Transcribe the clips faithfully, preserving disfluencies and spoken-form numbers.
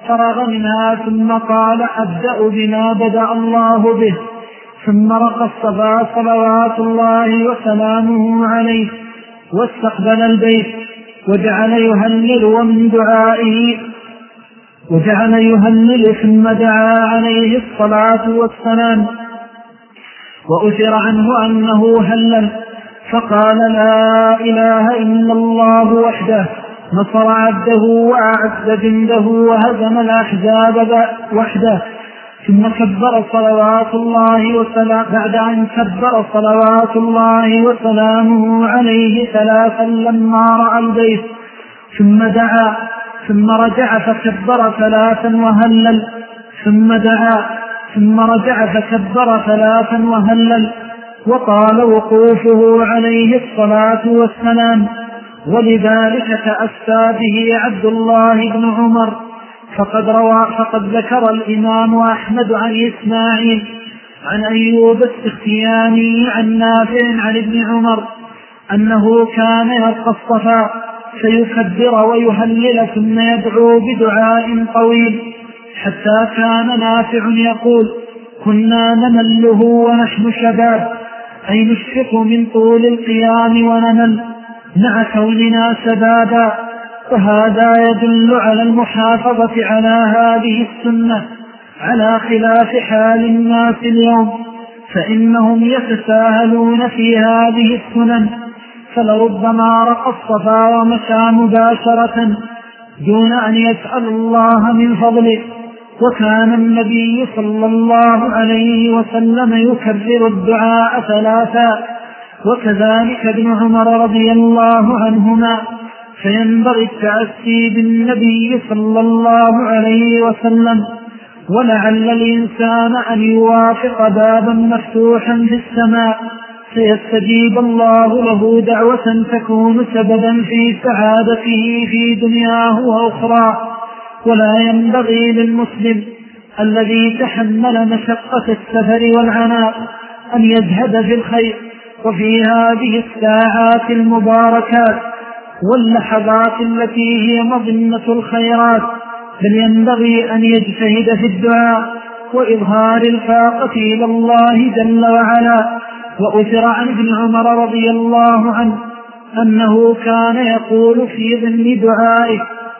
فرغ منها ثم قال: أبدأ بما بدأ الله به. ثم رقى الصفا صلوات الله وسلامه عليه واستقبل البيت وجعل يهلل ومن دعائه وجعل يهلل ثم دعا عليه الصلاة والسلام. وأثر عنه أنه هلل فقال: لا إله إلا الله وحده نصر عبده وأعز جنده وهزم الأحزاب وحده. ثم كبر صلوات الله وسلامه بعد أن كبر صلوات الله وسلامه عليه ثلاثا لما رأى البيت ثم دعا ثم رجع فكبر ثلاثا وهلل ثم دعا ثم رجع فكبر ثلاثا وهلل. وطال وقوفه عليه الصلاة والسلام، ولذلك تأسى به عبد الله بن عمر. فقد, روى فقد ذكر الإمام أحمد عن إسماعيل عن أيوب السختياني عن نافع عن ابن عمر أنه كان يلقى الصفا فيكبر ويهلل ثم يدعو بدعاء طويل حتى كان نافع يقول: كنا نمله ونحن شباب، أي نشفق من طول القيام ونمل مع كوننا شبابا. وهذا يدل على المحافظة على هذه السنة على خلاف حال الناس اليوم، فإنهم يتساهلون في هذه السنن، فلربما رقى الصفا ومشى مباشرة دون أن يسأل الله من فضله. وكان النبي صلى الله عليه وسلم يكرر الدعاء ثلاثا، وكذلك ابن عمر رضي الله عنهما. فينبغي التأسي بالنبي صلى الله عليه وسلم، ولعل الإنسان أن يوافق بابا مفتوحا في السماء فيستجيب الله له دعوة تكون سببا في سعادته في دنياه وأخرى. ولا ينبغي للمسلم الذي تحمل مشقة السفر والعناء أن يجهد في الخير وفي هذه الساعات المباركات واللحظات التي هي مظنة الخيرات، بل ينبغي أن يجتهد في الدعاء وإظهار الفاقة إلى الله جل وعلا. وأثر عن ابن عمر رضي الله عنه أنه كان يقول في ضمن دعائه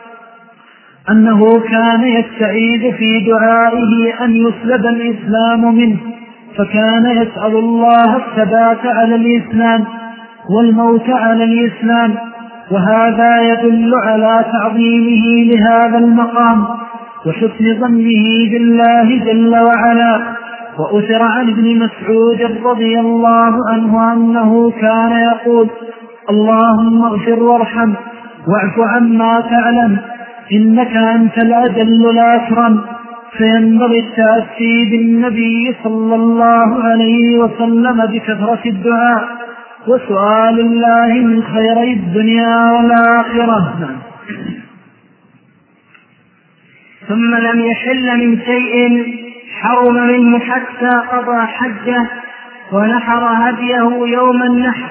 أنه كان يستعيذ في دعائه أن يسلب الإسلام منه، فكان يسأل الله الثبات على الإسلام والموت على الإسلام. وهذا يدل على تعظيمه لهذا المقام وحسن ظنه بالله جل وعلا. وأثر عن ابن مسعود رضي الله عنه أنه كان يقول: اللهم اغفر وارحم واعف عما تعلم إنك أنت الأجل الأكرم. فينبغي التأسي بالنبي صلى الله عليه وسلم بكثرة الدعاء وسؤال الله من خيري الدنيا والآخرة. ثم لم يحل من شيء حرم منه حتى قضى حجه ونحر هديه يوم النحر.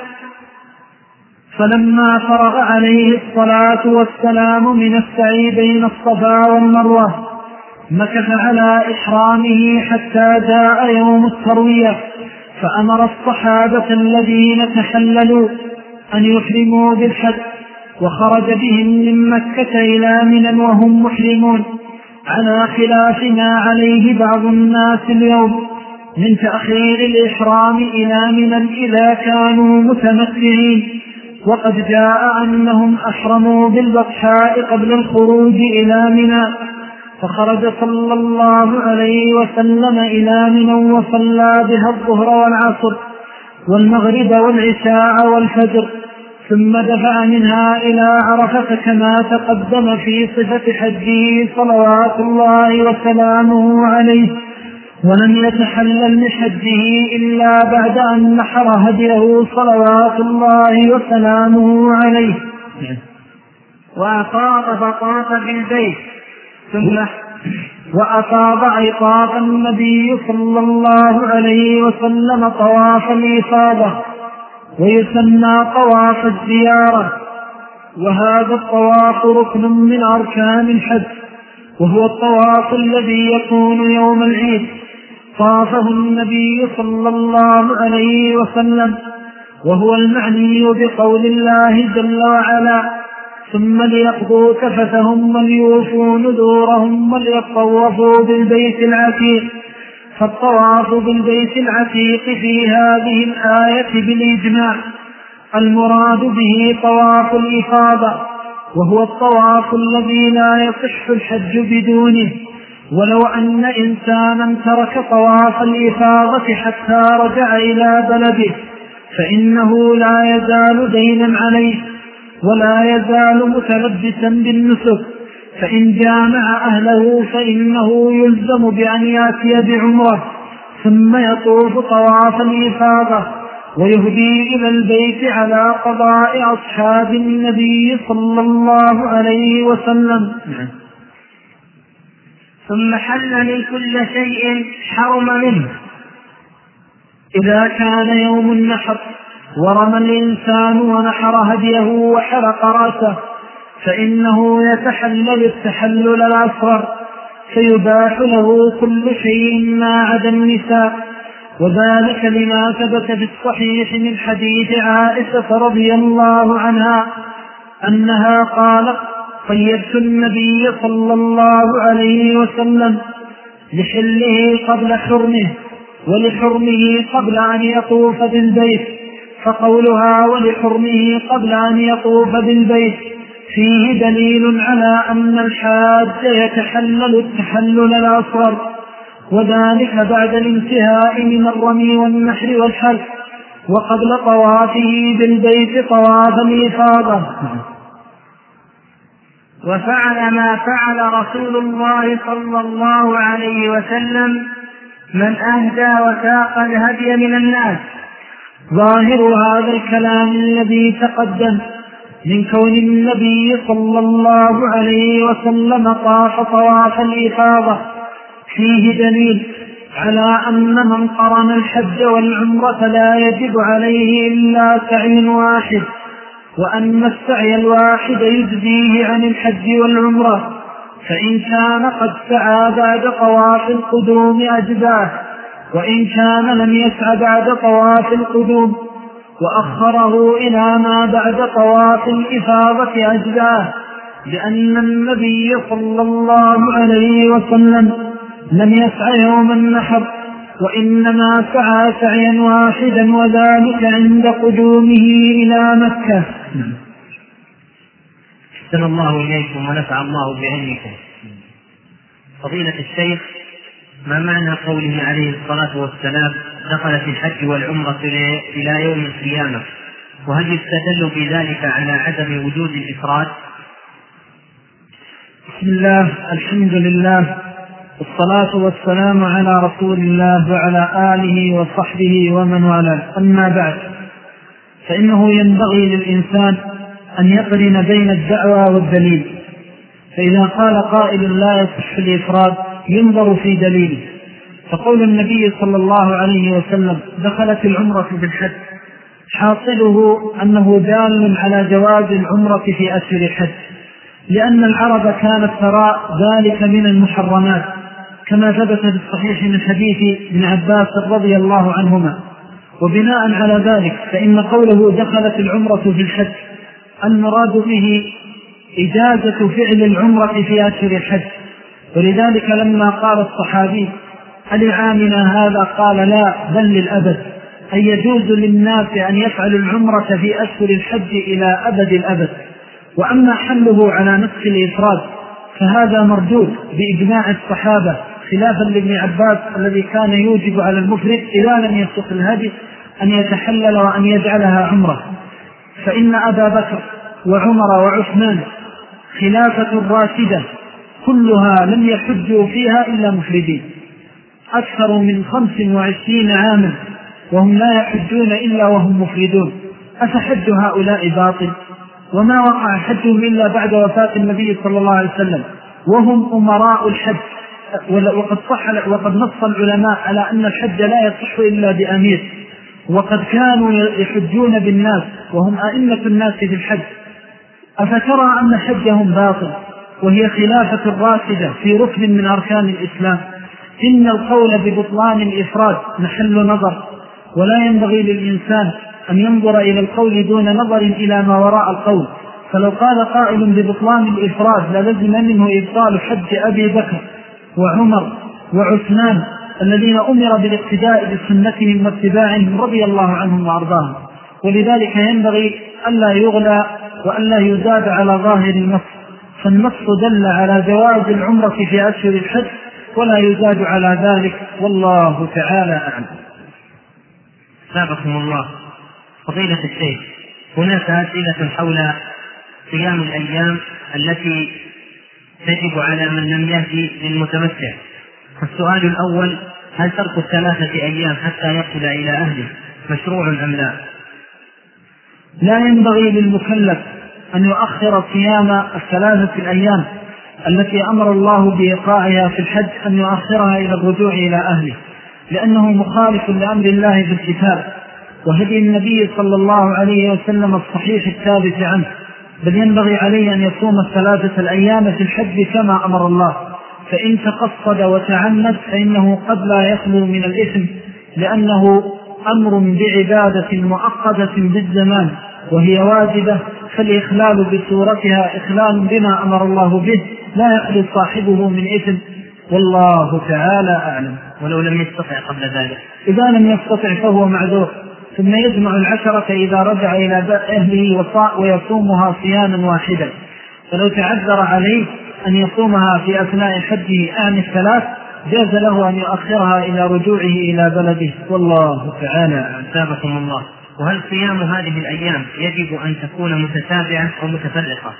فلما فرغ عليه الصلاة والسلام من السعي بين الصفا والمروة مكث على إحرامه حتى جاء يوم التروية، فأمر الصحابة الذين تحللوا أن يحرموا بالحج، وخرج بهم من مكة إلى منى وهم محرمون، على خلاف ما عليه بعض الناس اليوم من تأخير الإحرام إلى منى إذا كانوا متمتعين. وقد جاء أنهم أحرموا بالبطحاء قبل الخروج إلى منى، فخرج صلى الله عليه وسلم إلى منى وصلى بها الظهر والعصر والمغرب والعشاء والفجر، ثم دفع منها إلى عرفة كما تقدم في صفة حجه صلوات الله وسلامه عليه. ولم يتحلل لحجه إلا بعد أن نحر هديه صلوات الله وسلامه عليه، وأفاض فطاف بالبيت ثم وأفاض عطاف النبي صلى الله عليه وسلم طواف الإفاضة، ويسمى طواف الزيارة. وهذا الطواف ركن من أركان الحج، وهو الطواف الذي يكون يوم العيد. طافه النبي صلى الله عليه وسلم، وهو المعني بقول الله جل وعلا: ثم ليقضوا تفثهم وليوفوا نذورهم وليطوفوا بالبيت العتيق. فالطواف بالبيت العتيق في هذه الآية بالإجماع المراد به طواف الإفاضة، وهو الطواف الذي لا يصح الحج بدونه. ولو أن إنسانا ترك طواف الإفاضة حتى رجع إلى بلده فإنه لا يزال دينا عليه ولا يزال متلبسا بالنسك، فإن جامع أهله فإنه يلزم بأن يأتي بعمره ثم يطوف طواف الإفاضة ويهدي إلى البيت على قضاء أصحاب النبي صلى الله عليه وسلم. ثم حل من كل شيء حرم منه. إذا كان يوم النحر ورمى الإنسان ونحر هديه وحلق رأسه فإنه يتحلل التحلل الأصغر، فيباح له كل شيء ما عدا النساء، وذلك لما ثبت في الصحيح من حديث عائشة رضي الله عنها أنها قالت: قيدت النبي صلى الله عليه وسلم لحله قبل حرمه ولحرمه قبل أن يطوف بالبيت. فقولها ولحرمه قبل أن يطوف بالبيت فيه دليل على أن الحاج يتحلل التحلل الأصغر، وذلك بعد الانتهاء من الرمي والنحر والحلق وقبل طوافه بالبيت طواف الإفاضة. وفعل ما فعل رسول الله صلى الله عليه وسلم من أهدى وساق الهدي من الناس. ظاهر هذا الكلام الذي تقدم من كون النبي صلى الله عليه وسلم طاف طواف الإفاضة فيه دليل على أن من قرن الحج والعمرة لا يجب عليه إلا سعي واحد، وأن السعي الواحد يجزيه عن الحج والعمرة، فإن كان قد سعى بعد طواف القدوم أجزاه، وإن كان لم يسعى بعد طواف القدوم وأخره إلى ما بعد طواف الإفاضة أجزاه، لأن النبي صلى الله عليه وسلم لم يسعى يوم النحر وإنما سعى سعيا واحدا، وذلك عند قدومه إلى مكة. أحسن الله إليكم ونفع الله بعلمكم. فضيلة الشيخ، ما معنى قوله عليه الصلاة والسلام دخلت الحج والعمرة إلى يوم القيامة، وهل يستدل بذلك على عدم وجود الإفراد؟ بسم الله، الحمد لله، والصلاة والسلام على رسول الله وعلى آله وصحبه ومن والاه. أما بعد، فإنه ينبغي للإنسان أن يقرن بين الدعوى والدليل، فإذا قال قائل لا يصح الإفراد ينظر في دليله. فقول النبي صلى الله عليه وسلم دخلت العمرة بالحج حاصله أنه دال على جواز العمرة في أشهر الحج، لأن العرب كانت ترى ذلك من المحرمات، كما ثبت في الصحيح من حديث ابن عباس رضي الله عنهما. وبناء على ذلك فإن قوله دخلت العمرة في الحج المراد به إجازة فعل العمرة في أشهر الحج، ولذلك لما قال الصحابي ألعامنا هذا قال لا بل للأبد، أي يجوز للناس أن يفعلوا العمرة في أشهر الحج إلى أبد الأبد. وأما حمله على نفس الإفراد فهذا مردود بإجماع الصحابة، خلافا لابن عباس الذي كان يوجب على المفرد إذا لم يسق الهدي أن يتحلل وأن يجعلها عمرة. فإن أبا بكر وعمر وعثمان خلافة راشدة كلها لم يحجوا فيها إلا مفردين، أكثر من خمس وعشرين عاما وهم لا يحجون إلا وهم مفردون. أفحج هؤلاء باطل؟ وما وقع حجهم إلا بعد وفاة النبي صلى الله عليه وسلم وهم أمراء الحج، وقد صح وقد نص العلماء على أن الحج لا يصح إلا بأمير، وقد كانوا يحجون بالناس وهم أئمة الناس في الحج. أفترى أن حجهم باطل وهي خلافة راشدة في ركن من أركان الإسلام. إن القول ببطلان الإفراد محل نظر، ولا ينبغي للإنسان أن ينظر إلى القول دون نظر إلى ما وراء القول. فلو قال قائل ببطلان الإفراد للزم منه إبطال حج أبي بكر وعمر وعثمان الذين أمر بالاقتداء بسنتهم واتباعهم رضي الله عنهم وأرضاهم. ولذلك ينبغي ألا يغلى وألا يزاد على ظاهر النص، فالنص دل على جواز العمرة في أشهر الحج ولا يزاد على ذلك، والله تعالى أعلم. سابقكم الله. فضيلة الشيخ، هناك أسئلة حول صيام الأيام التي تجب على من لم يهدي للمتمتع. السؤال الأول: هل ترك الثلاثة أيام حتى يصل إلى أهله مشروع أم لا؟ لا ينبغي للمكلف أن يؤخر صيام الثلاثة الأيام التي أمر الله بإيقاعها في الحج، أن يؤخرها إلى الرجوع إلى أهله، لأنه مخالف لأمر الله في الكتاب وهدي النبي صلى الله عليه وسلم الصحيح الثابت عنه، بل ينبغي عليه أن يصوم الثلاثة الأيام في الحج كما أمر الله. فإن تقصد وتعمد فإنه قد لا يخلو من الإثم، لأنه أمر بعبادة مؤقتة بالزمان وهي واجبة، فالإخلال بصورتها إخلال بما أمر الله به لا يخلو صاحبه من إثم، والله تعالى أعلم. ولو لم يستطع قبل ذلك؟ إذا لم يستطع فهو معذور، ثم يجمع العشرة إذا رجع إلى أهله ويصومها صياما واحدا. فلو تعذر عليه أن يصومها في أثناء حجه آن الثلاث جاز له أن يؤخرها إلى رجوعه إلى بلده، والله تعالى. سابقكم الله. وهل صيام هذه الأيام يجب أن تكون متتابعة أو متفرقة؟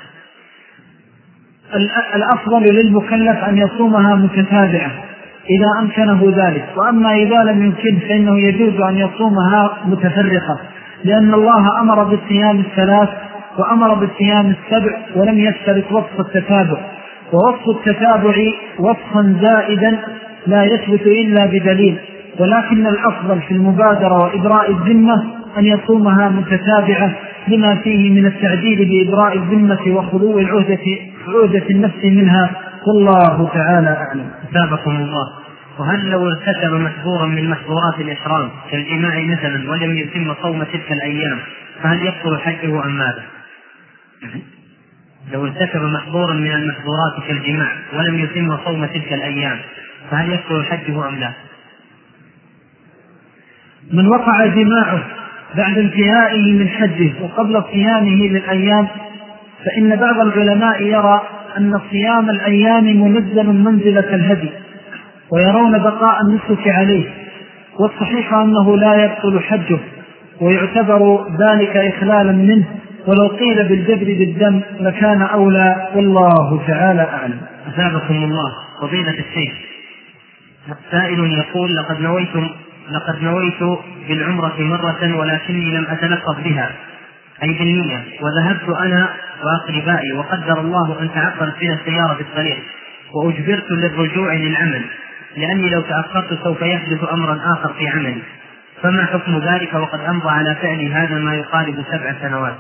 الأفضل للمكلف أن يصومها متتابعة إذا أمكنه ذلك، وأما إذا لم يمكن فإنه يجوز أن يصومها متفرقة، لأن الله أمر بالصيام الثلاث وأمر بالصيام السبع ولم يشترط وصف التتابع، ووصف التتابع وصفا زائدا لا يثبت إلا بدليل، ولكن الأفضل في المبادرة وإبراء الذمة أن يصومها متتابعة لما فيه من التعديل بإبراء الذمة وخلو العهدة عهدة النفس منها، والله تعالى أعلم. سابقكم الله. وهل لو ارتكب محظورا من محظورات الإحرام كالجماع مثلا ولم يتم صوم تلك الأيام فهل يبطل حجه أم ماذا؟ لو ارتكب محظورا من المحظورات كالجماع ولم يتم صوم تلك الأيام فهل يبطل حجه أم لا؟ من وقع جماعه بعد انتهائه من حجه وقبل صيامه للأيام فإن بعض العلماء يرى أن صيام الأيام منزل منزلة الهدي، ويرون بقاء النسك عليه، والصحيح أنه لا يبطل حجه ويعتبر ذلك إخلالا منه، ولو قيل بالجبر بالدم لكان أولى، والله تعالى أعلم. أثابكم الله. فضيلة الشيخ، سائل يقول: لقد نويت لقد نويت بالعمرة مرة ولكني لم أتلفظ بها أي بالنية، وذهبت أنا وأقربائي وقدر الله أن تعطلت بنا السيارة في الطريق وأجبرت للرجوع للعمل، لأني لو تأخرت سوف يحدث أمرا آخر في عملي، فما حكم ذلك وقد أمضى على فعل هذا ما يقارب سبع سنوات؟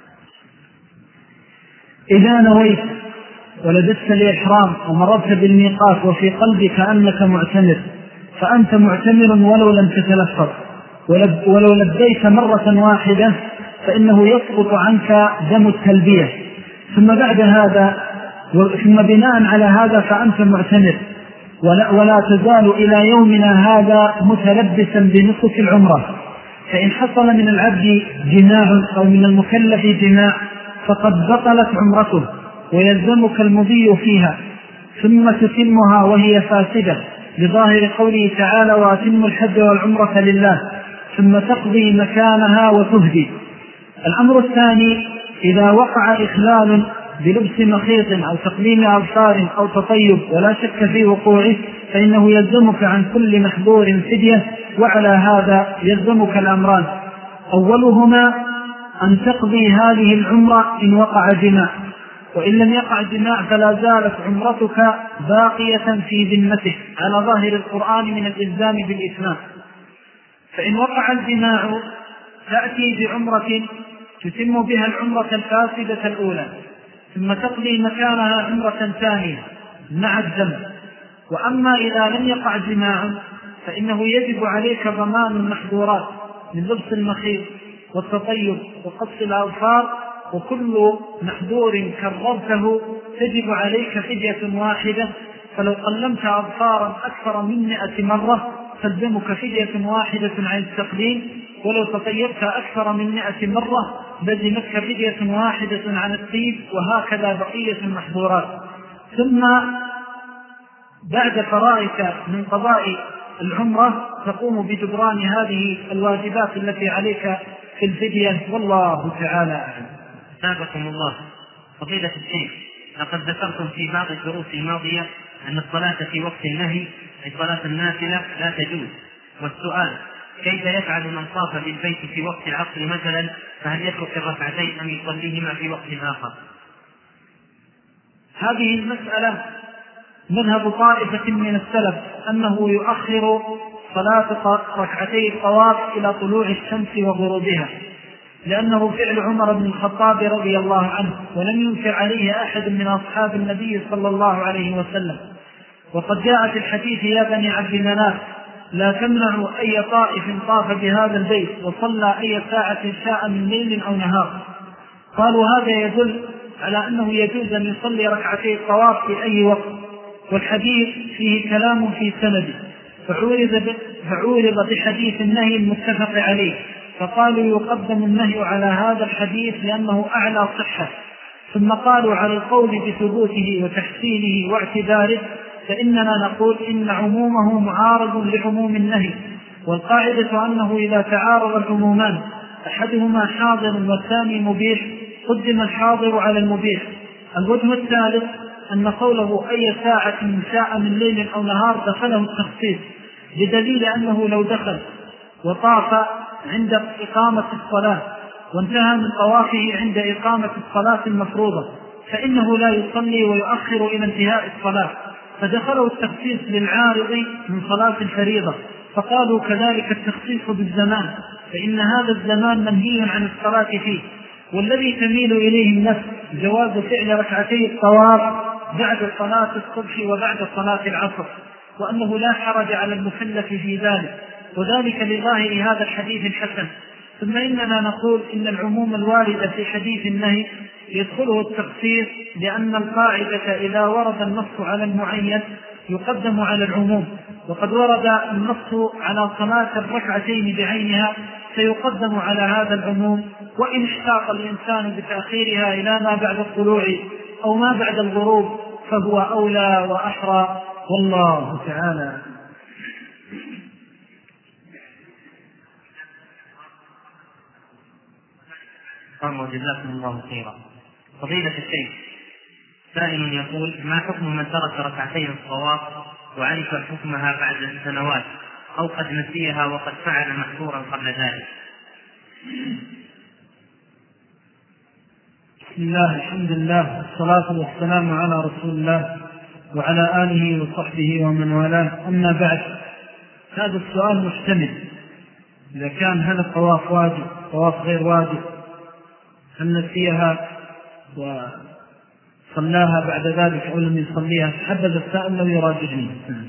إذا نويت ولبست الإحرام ومررت بالميقات وفي قلبك أنك معتمر فأنت معتمر ولو لم تتلفظ، ولو لبيت مرة واحدة فإنه يسقط عنك دم التلبية، ثم بعد هذا ثم بناء على هذا فأنت معتمر، ولا, ولا تزال إلى يومنا هذا متلبسا بنسك العمرة. فإن حصل من العبد جماع أو من المكلف جماع فقد بطلت عمرته ويلزمك المضي فيها، ثم تتمها وهي فاسدة بظاهر قوله تعالى: وأتم الحج والعمرة لله، ثم تقضي مكانها وتهدي. الأمر الثاني: إذا وقع إخلال بلبس مخيط أو تقليم أبصار أو تطيب ولا شك في وقوعه فإنه يلزمك عن كل محظور فدية، وعلى هذا يلزمك الأمران: أولهما أن تقضي هذه العمرة إن وقع جماع، وإن لم يقع جماع فلا زالت عمرتك باقية في ذمتك على ظاهر القرآن من الإلزام بالإتمام. فإن وقع الجماع تأتي بعمرة تتم بها العمرة الفاسدة الأولى، ثم تقضي مكانها عمرة ثانية مع الدم. وأما إذا لم يقع جماع فإنه يجب عليك ضمان المحظورات من لبس المخيط والتطيب وقص الأظفار، وكل محظور كررته تجب عليك فدية واحدة. فلو قلمت أظفارا أكثر من مئة مرة تلزمك فدية واحدة عن التقليم، ولو تطيبت أكثر من مئة مرة لزمتك فدية واحدة عن الطيب، وهكذا بقية المحظورات. ثم بعد فرائك من قضاء العمرة تقوم بجبران هذه الواجبات التي عليك في الفدية، والله تعالى أعلم. سابقكم الله. فضيلة الشيخ، لقد ذكرتم في بعض الدروس الماضية أن الصلاة في وقت النهي أي صلاة النافلة لا تجوز، والسؤال كيف يفعل من طاف بالبيت في وقت العصر مثلا؟ فهل يترك الركعتين أم يصليهما في وقت آخر؟ هذه المسألة مذهب طائفة من السلف أنه يؤخر صلاة ركعتي الطواف إلى طلوع الشمس وغروبها، لأنه فعل عمر بن الخطاب رضي الله عنه، ولم ينكر عليه أحد من أصحاب النبي صلى الله عليه وسلم. وقد جاء في الحديث: يا بني عبد مناف لا تمنعوا أي طائف طاف بهذا البيت وصلى أي ساعة شاء من ليل أو نهار. قالوا هذا يدل على أنه يجوز أن يصلي ركعتي الطواف في أي وقت، والحديث فيه كلام في سنده، فعورض بحديث النهي المتفق عليه، فقالوا يقدم النهي على هذا الحديث لأنه أعلى صحة. ثم قالوا على القول بثبوته وتحسينه واعتباره فإننا نقول إن عمومه معارض لعموم النهي، والقاعدة أنه إذا تعارض العمومان أحدهما حاضر والثاني مبيح قدم الحاضر على المبيح. الوجه الثالث أن قوله أي ساعة شاء من ليل أو نهار دخله التخصيص، بدليل أنه لو دخل وطاف عند إقامة الصلاة وانتهى من طوافه عند إقامة الصلاة المفروضة فإنه لا يصلي ويؤخر إلى انتهاء الصلاة، فدخله التخصيص للعارض من صلاة الفريضة. فقالوا كذلك التخصيص بالزمان، فإن هذا الزمان منهي عن الصلاة فيه، والذي تميل إليه النفس جواز فعل ركعتي الطواف بعد صلاة الصبح وبعد صلاة العصر، وأنه لا حرج على المكلف في ذلك، وذلك لظاهر هذا الحديث الحسن. ثم إننا نقول إن العموم الواردة في حديث النهي يدخله التخصيص، لأن القاعدة إذا ورد النص على المعين يقدم على العموم، وقد ورد النص على صلاة الركعتين بعينها فيقدم على هذا العموم، وإن اشتاق الإنسان بتأخيرها إلى ما بعد الطلوع أو ما بعد الغروب فهو أولى وأحرى، والله تعالى. قام وجزاكم الله خيرا. فضيلة الشيخ، سائل يقول: ما حكم من ترك ركعتين الطواف وعرف حكمها بعد سنوات أو قد نسيها وقد فعل محظورا قبل ذلك؟ بسم الله، الحمد لله، والصلاة والسلام على رسول الله وعلى آله وصحبه ومن والاه. أما بعد، هذا السؤال محتمل. إذا كان هل الطواف واجب طواف غير واجب، هل نسيها وصلاها بعد ذلك أو لم يصليها؟ حدد السائل لو يراجعني.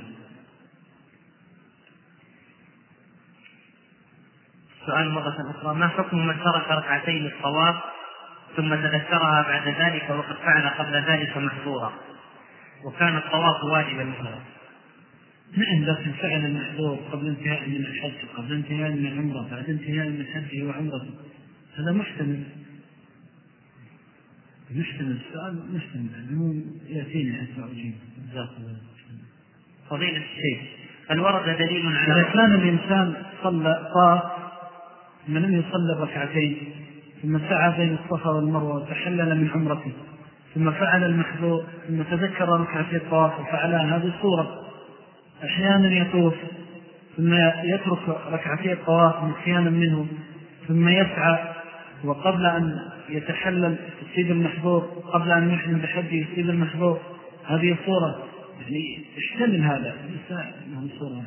سؤال مرة أخرى: ما حكم من ترك ركعتين الطواف ثم تذكرها بعد ذلك وقد فعل قبل ذلك محظورا وكان الطواف واجبا مثلا؟ نعم، لكن فعل المحظور قبل انتهاء من الحج، قبل انتهاء من العمرة، بعد انتهاء من حجه وعمرته، هذا محتمل. محتمل السؤال محتمل، لأنه يأتيني حتى أجيب. فضيلة الشيخ، هل ورد دليل على إذا كان الإنسان صلى طاف ثم لم يصلي ركعتين ثم سعى بين الصفا والمروة وتحلل من عمرته ثم فعل المحظور ثم تذكر ركعتي الطواف وفعلها، هذه صورة. أحيانا يطوف ثم يترك ركعتي الطواف نسيانا منه ثم يسعى وقبل أن يتحلل يصيب المحظور، قبل أن يحرم بحجه يصيب المحظور، هذه صورة. يعني اشتمل هذا ليس انه صورة.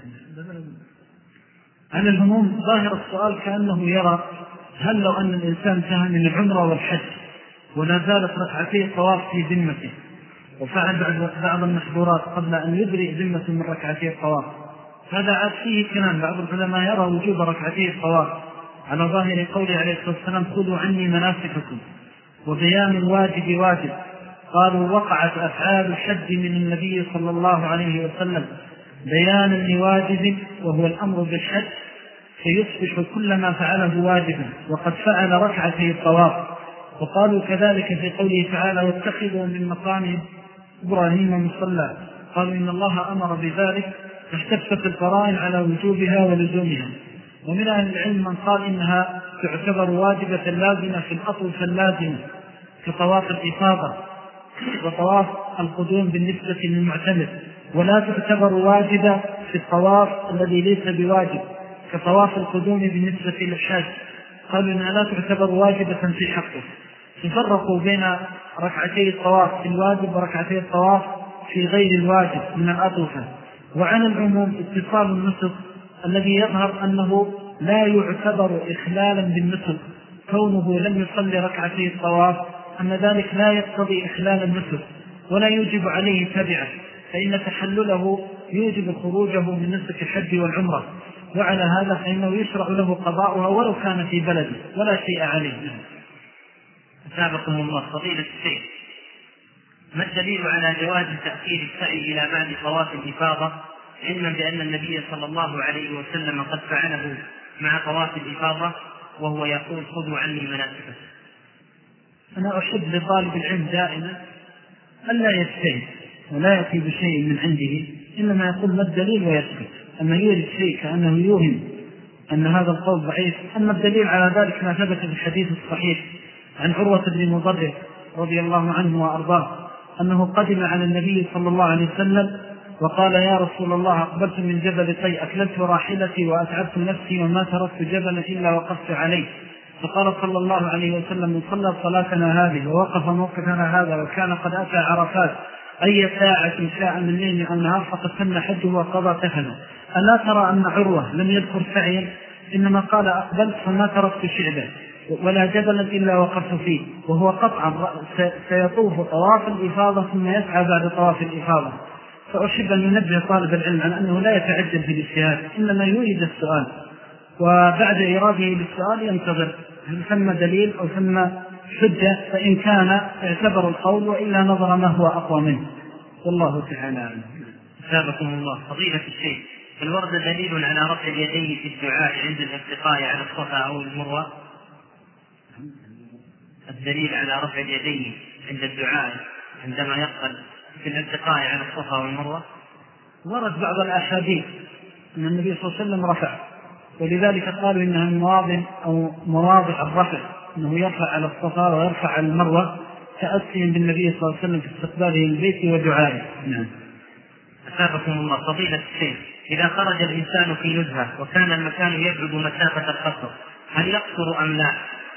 على الهموم ظاهر السؤال كأنه يرى هل لو أن الإنسان انتهى من العمرة والحج ولا زالت ركعتي الطواف في ذمته، وفعل بعض المحظورات قبل أن يبرئ ذمة من ركعتي الطواف، هذا عاد فيه كلام. بعض العلماء يرى وجوب ركعتي الطواف على ظاهر قوله عليه الصلاة والسلام خذوا عني مناسككم، وبيان الواجب واجب. قالوا وقعت أفعال الحج من النبي صلى الله عليه وسلم بيانا لواجب وهو الأمر بالحج، فيصبح كل ما فعله واجبا، وقد فعل ركعتي الطواف. وقالوا كذلك في قوله تعالى واتخذوا من مقام إبراهيم مصلى، قالوا إن الله أمر بذلك، فاحتفت القرائن على وجوبها ولزومها. ومن أهل العلم من قال إنها تعتبر واجبة لازمة في الأطوفة اللازمة كطواف الإفاضة وطواف القدوم بالنسبة للمعتمر، ولا تعتبر واجبة في الطواف الذي ليس بواجب كطواف القدوم بالنسبة للحاج. قالوا إنها لا تعتبر واجبة في حقه. يفرقوا بين ركعتي الطواف في الواجب وركعتي الطواف في غير الواجب من الأطوفة. وعن العموم اتصال النسك الذي يظهر أنه لا يعتبر إخلالا بالنسك، كونه لم يصلي ركعتي الطواف أن ذلك لا يقتضي إخلال النسك ولا يوجب عليه تبعه، فإن تحلله يوجب خروجه من نسك الحج والعمرة، وعلى هذا فإنه يشرع له قضاؤها ولو كان في بلده ولا شيء عليه. أثابكم الله. فضيلة الشيخ، ما الدليل على جواز تأخير السعي إلى بعد طواف الإفاضة، علما بأن النبي صلى الله عليه وسلم قد فعله مع طواف الإفاضة وهو يقول خذوا عني مناسككم؟ أنا أحب لطالب العلم دائما ألا يجتهد ولا يأتي بشيء من عنده، إنما يقول ما الدليل ويسكت. أما يريد شيء كأنه يوهم أن هذا القول ضعيف. أما الدليل على ذلك ما ثبت في الحديث الصحيح عن عروة بن مضرر رضي الله عنه وأرضاه أنه قدم على النبي صلى الله عليه وسلم وقال يا رسول الله أقبلت من جبل طي أكلت راحلتي وأتعبت نفسي وما تركت جبلا إلا وقفت عليه. فقال صلى الله عليه وسلم من صلى صلاتنا هذه ووقف موقفنا هذا وكان قد أتى عرفات أي ساعة شاء من الليل أو النهار فقد تم حجه وقضى تفنه. ألا ترى أن عروة لم يذكر سعيا، إنما قال أقبلت فما تركت شعبا ولا جبلا إلا وقفت فيه، وهو قطعا سيطوف طواف الإفاضة ثم يسعى بعد طواف الإفاضة. فأحب أن ينبه طالب العلم عن أنه لا يتعجل في الاجتهاد، إنما يريد السؤال، وبعد إراده للسؤال ينتظر هل ثم دليل أو ثم حجة، فإن كان اعتبر القول وإلا نظر ما هو أقوى منه، والله تعالى أعلم. أثابكم الله. فضيلة الشيخ، هل ورد دليل على رفع اليدين في الدعاء عند الارتقاء على الصفا أو المروة؟ الدليل على رفع اليدين عند الدعاء عندما يقبل في الارتقاء على الصفا والمروة ورد بعض الأحاديث أن النبي صلى الله عليه وسلم رفع، ولذلك قالوا إنها مواضع أو مواضع الرفع، أنه يرفع على الصفا ويرفع على المروة تأسيا بالنبي صلى الله عليه وسلم في استقباله البيت ودعائه. نعم. أثابكم الله. فضيلة الشيخ، إذا خرج الإنسان في نزهة وكان المكان يبعد مسافة القصر هل يقصر أم لا؟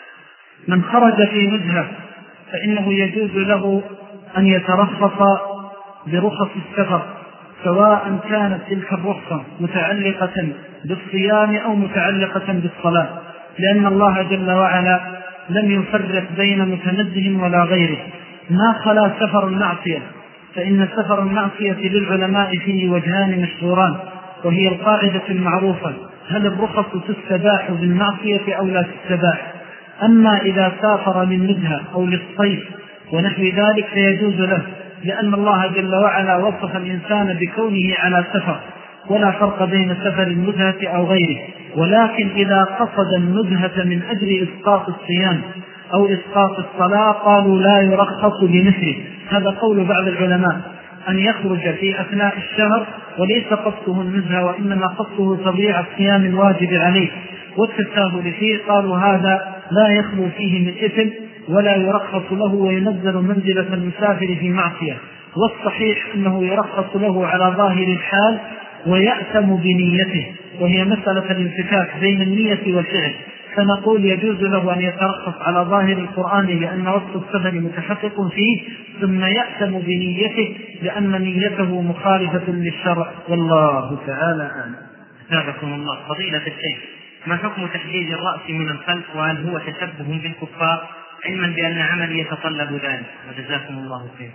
من خرج في نزهة فإنه يجوز له أن يترخص برخص السفر، سواء كانت تلك الرخصة متعلقة بالصيام أو متعلقة بالصلاة، لأن الله جل وعلا لم يفرق بين متنزه ولا غيره، ما خلا سفر المعصية، فإن سفر المعصية للعلماء فيه وجهان مشهوران، وهي القاعدة المعروفة هل الرخص تستباح بالمعصية أو لا تستباح. أما إذا سافر للنزهة أو للصيف ونحو ذلك فيجوز له، لأن الله جل وعلا وصف الإنسان بكونه على سفر، ولا فرق بين سفر النزهة أو غيره. ولكن إذا قصد النزهة من أجل إسقاط الصيام أو إسقاط الصلاة قالوا لا يرخص بمثله. هذا قول بعض العلماء، أن يخرج في أثناء الشهر وليس قصده النزهة وإنما قصده تضييع الصيام الواجب عليه والتساهل فيه، قالوا هذا لا يخلو فيه من إثم ولا يرخص له وينزل منزلة المسافر في معصية. والصحيح أنه يرخص له على ظاهر الحال ويأثم بنيته، وهي مسألة الانفكاك بين النية والفعل، فنقول يجوز له أن يترخص على ظاهر القرآن لأن وصف السفر متحقق فيه، ثم يأثم بنيته لأن نيته مخالفة للشرع، والله تعالى أعلم. أثابكم الله. فضيلة الشيخ، ما حكم تحديد الرأس من الخلف، وهل هو تشبه بالكفار علما بأن عملي يتطلب ذلك، وجزاكم الله خيرا.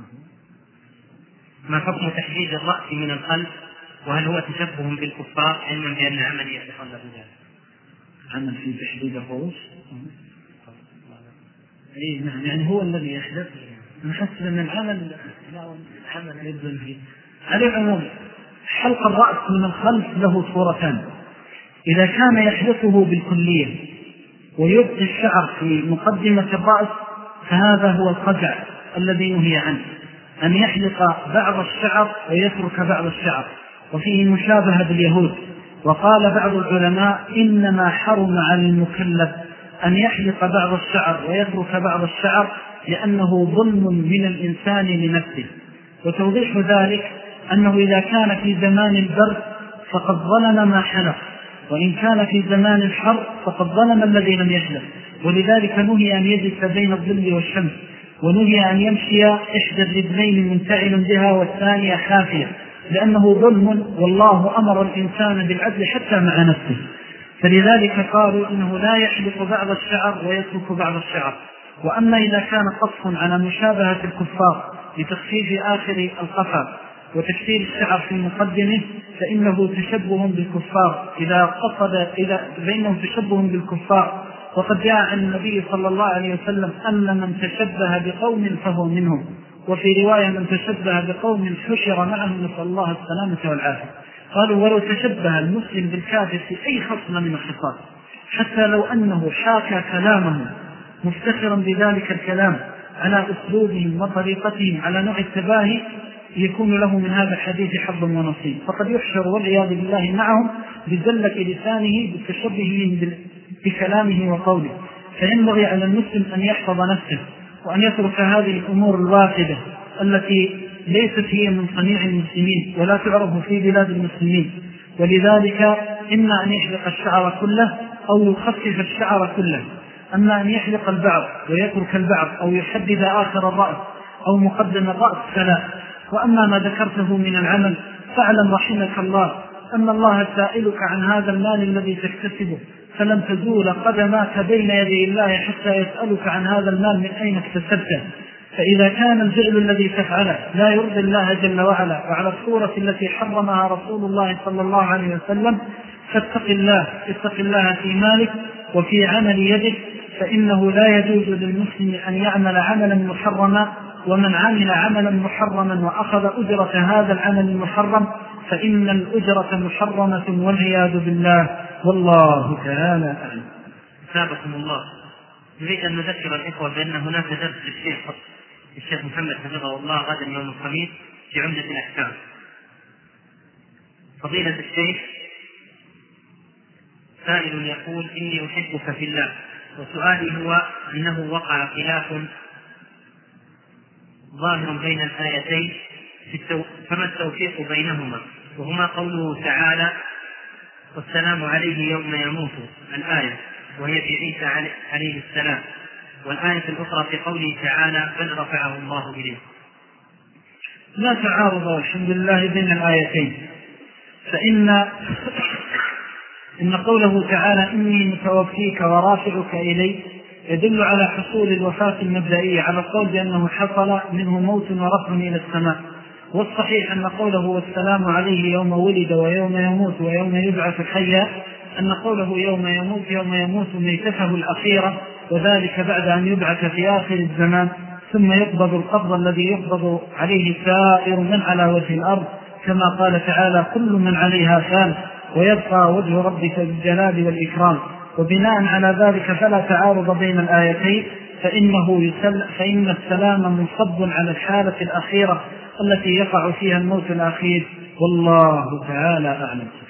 ما حكم تحديد الرأس من الخلف، وهل هو تشبه بالكفار علما بأن عملي يتطلب ذلك؟ عمل في تحديد الرؤوس؟ اي نعم، يعني هو الذي يحدث. نحس ان العمل العمل يبذل فيه. على العموم حلق الرأس من الخلف له صورتان: إذا كان يحدثه بالكلية ويبقي الشعر في مقدمة الرأس فهذا هو القزع الذي نهي عنه، أن يحلق بعض الشعر ويترك بعض الشعر، وفيه مشابهة باليهود. وقال بعض العلماء إنما حرم على المكلف أن يحلق بعض الشعر ويترك بعض الشعر لأنه ظلم من الإنسان لنفسه. وتوضيح ذلك أنه إذا كان في زمان البرد فقد ظلم ما حلق، وإن كان في زمان الحر فقد ظلم الذي لم يحلق. ولذلك نهي أن يجلس بين الظل والشمس، ونهي أن يمشي إحدى الرجلين منتعل بها والثانية حافية، لأنه ظلم، والله أمر الإنسان بالعدل حتى مع نفسه. فلذلك قالوا إنه لا يحلق بعض الشعر ويترك بعض الشعر. وأما إذا كان قص على مشابهة الكفار لتخفيف آخر القفا وتكثير الشعر في مقدمه فإنه تشبه بالكفار. إذا قصد إذا بينه تشبه بالكفار، وقد جاء عن النبي صلى الله عليه وسلم أن من تشبه بقوم فهو منهم، وفي رواية من تشبه بقوم حشر معهم، نسأل الله السلامة والعافية. قالوا ولو تشبه المسلم بالكافر في أي خصم من الخصال، حتى لو أنه حاكى كلامه مفتخرا بذلك الكلام على أسلوبهم وطريقتهم على نوع التباهي، يكون له من هذا الحديث حظ ونصيب، فقد يحشر والعياذ بالله معهم بزلة لسانه بالتشبه بكلامه وقوله. فينبغي على المسلم أن يحفظ نفسه وأن يترك هذه الأمور الواحدة التي ليست هي من صنيع المسلمين ولا تعرف في بلاد المسلمين. ولذلك إما أن يحلق الشعر كله أو يخفف الشعر كله. أما أن يحلق البعض ويترك البعض أو يحدد آخر الرأس أو مقدم الرأس فلا. وأما ما ذكرته من العمل فاعلم رحمك الله أن الله سائلك عن هذا المال الذي تكتسبه، فلن تزول قدماك بين يدي الله حتى يسألك عن هذا المال من أين اكتسبته. فإذا كان الفعل الذي تفعله لا يرضي الله جل وعلا وعلى الصورة التي حرمها رسول الله صلى الله عليه وسلم فاتق الله، اتق الله في مالك وفي عمل يدك، فإنه لا يجوز للمسلم أن يعمل عملا محرما، ومن عمل عملا محرما وأخذ أجرة هذا العمل المحرم فإن الأجرة محرمة والعياذ بالله، والله تعالى أعلم. سابقكم الله. نريد أن نذكر الإخوة بأن هناك درس للشيخ الشيخ محمد حفظه الله غدا يوم الخميس في عمدة الأحكام. فضيلة الشيخ سائل يقول إني أحبك في الله، وسؤالي هو أنه وقع خلاف ظاهر بين الآيتين فما التوفيق بينهما؟ وهما قوله تعالى والسلام عليه يوم يموت الآية وهي في عيسى عليه السلام، والآية الأخرى في قوله تعالى بل رفعه الله إليه. لا تعارض الحمد لله بين الآيتين، فإن إن قوله تعالى إني متوفيك ورافعك إلي يدل على حصول الوفاة المبدئية على القول بأنه حصل منه موت ورفع إلى السماء. والصحيح أن قوله والسلام عليه يوم ولد ويوم يموت ويوم يبعث حيا، أن قوله يوم يموت يوم يموت ميتته الأخيرة، وذلك بعد أن يبعث في آخر الزمان ثم يقبض القبض الذي يقبض عليه سائر من على وجه الأرض، كما قال تعالى كل من عليها فان ويبقى وجه ربك بالجلال والإكرام. وبناء على ذلك فلا تعارض بين الآيتين، فإنه يسل فإن السلام منصب على الحالة الأخيرة التي يقع فيها الموت الأخير، والله تعالى أعلم.